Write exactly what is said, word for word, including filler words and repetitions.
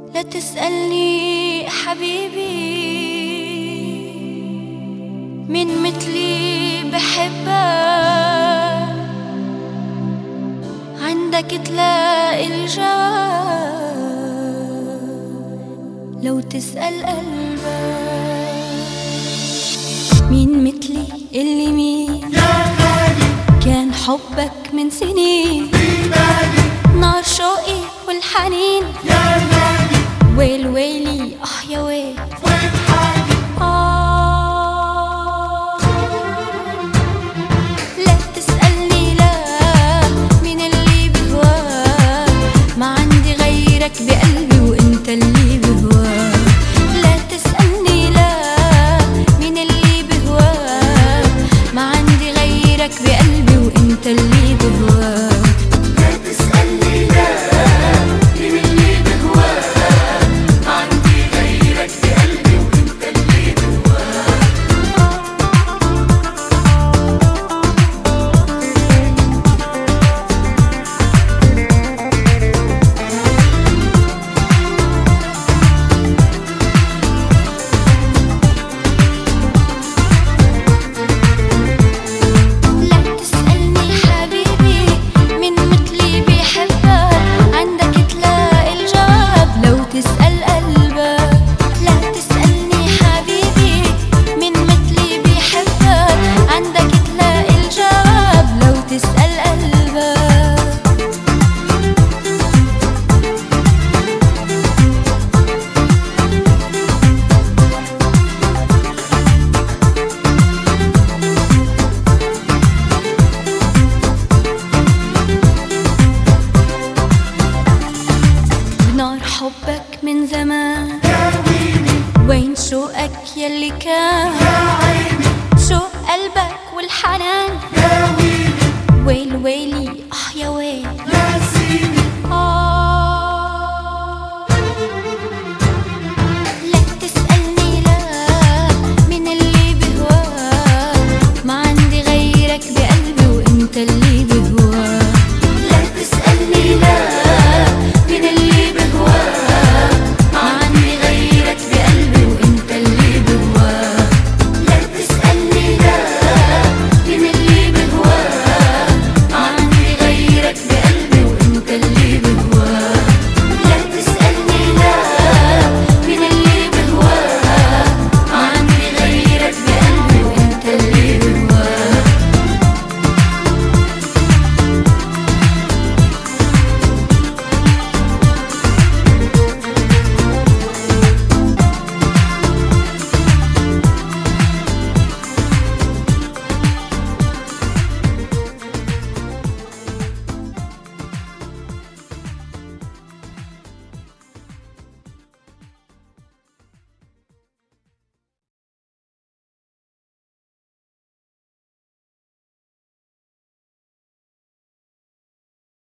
لا تسألني حبيبي مين مثلي بحبك، عندك تلاقي الجواب لو تسأل قلبك. مين مثلي اللي مين يا غالي كان حبك من سنين في بالي نار شوقي والحنين يا غالي ويل ويلي اه يا ويل وين حالي آه. لا تسألني لا مين اللي بهواك، ما عندي غيرك بقلبي وانت اللي بهواك. لا تسألني لا مين اللي بهواك، ما عندي غيرك بقلبي وانت اللي بهواك. لا تسألني لا مين اللي بهواك، ما عندي غيرك بقلبي وانت اللي بهواك. لا تسألني حبيبي مين مثلي بيحبك، عندك تلاقي الجواب لو تسأل قلبك. لا تسألني حبيبي مين مثلي بيحبك، عندك تلاقي الجواب لو تسأل قلبك. بنار حبك من زمان يا ويلي وين شوقك يلي كان، يا عيني شوق قلبك والحنان يا ويلي ويل ويلي اه يا ويل. يا